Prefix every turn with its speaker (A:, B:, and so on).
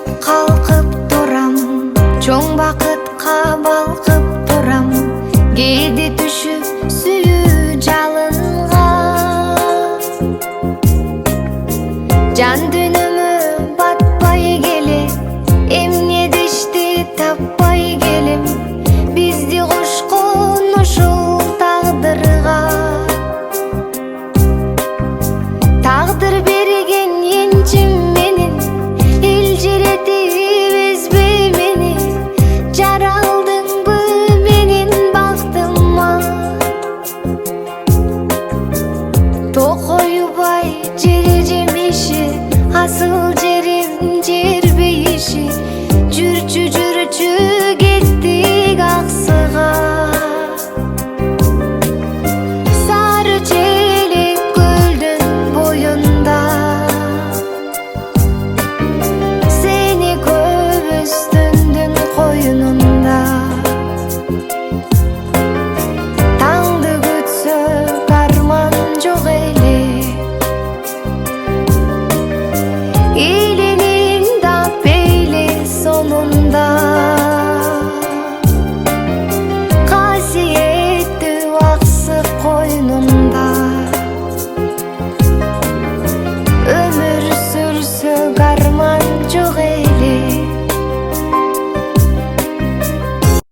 A: калкып турам, чоң бакытка балкып турам, кээде түшүп сүйүү жалынга. Жан дүйнөмө батпай келе, эмне дешти таппай келем, бизди кошкон ушул тагдырга. Тагдыр берген энчим менин, элжиретип эзбей мени, жаралдыңбы менин бактыма. Токойбай жери жемиши асыл